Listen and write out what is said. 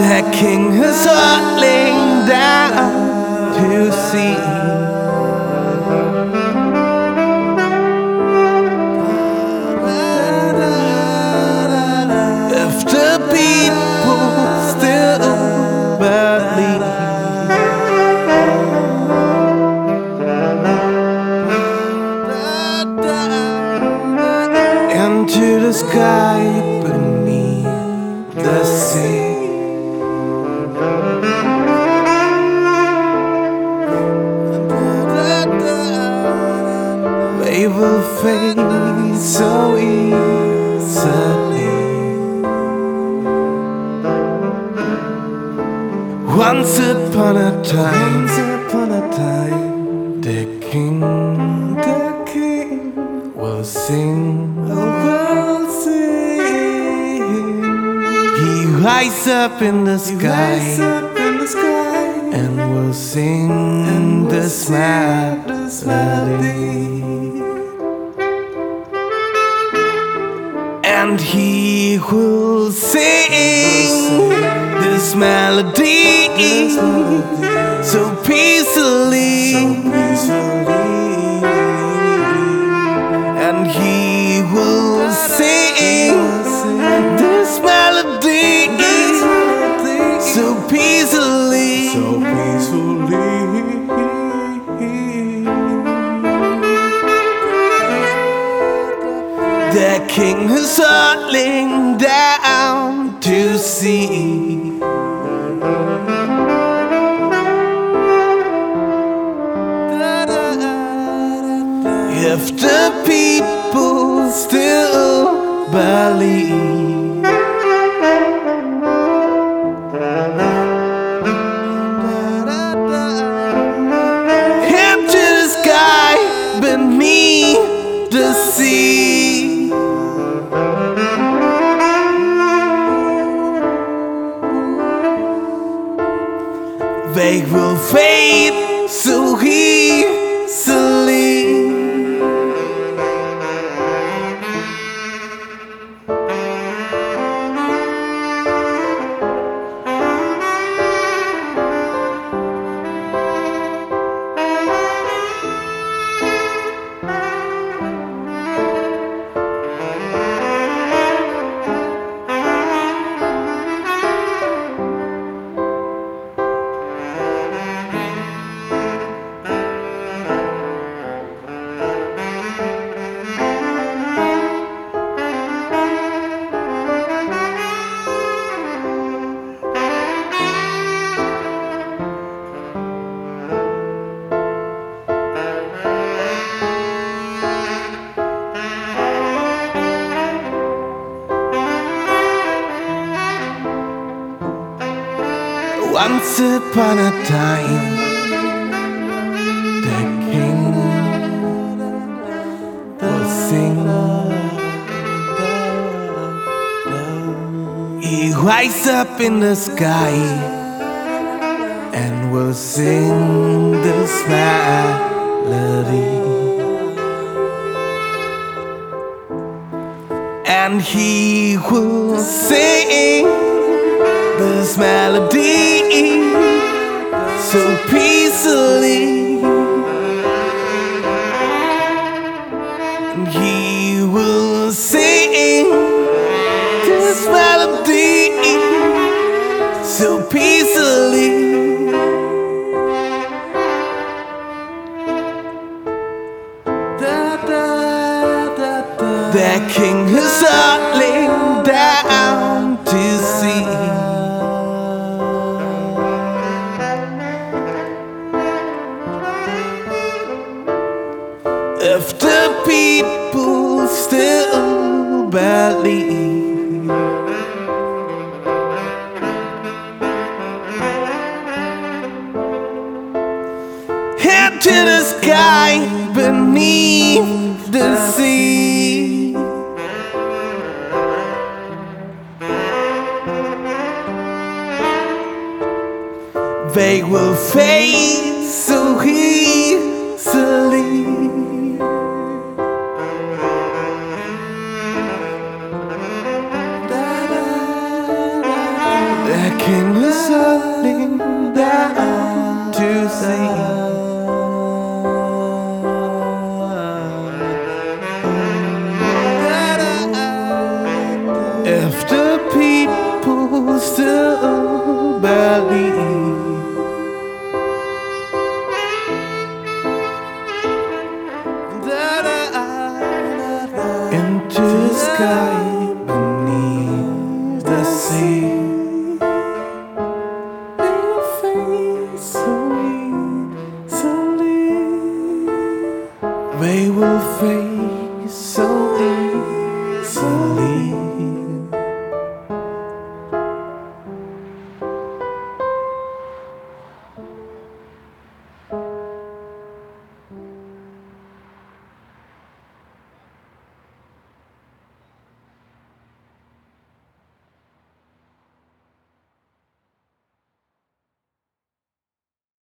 The king is hurtling down to see if the people still believe. Into the sky beneath the sea. They will fade so easily. Once upon a time, the king will sing. He rises up in the sky and will sing this melody. And he will sing this melody so peacefully. And he will sing this melody so peacefully. The king is hurtling down to see if the people still believe. Into the sky beneath the sea. They will fade so easily. Once upon a time, the king will sing. He rises up in the sky and will sing this melody. And he will sing this melody so peacefully. And he will sing this melody so peacefully. The king is hurtling down to see if the people still believe. Into the sky beneath the sea. They will fade so easily. The king is settling down to sea. If the people still believe into the sky beneath the sea, it'll fade so easily. They will fade so easily.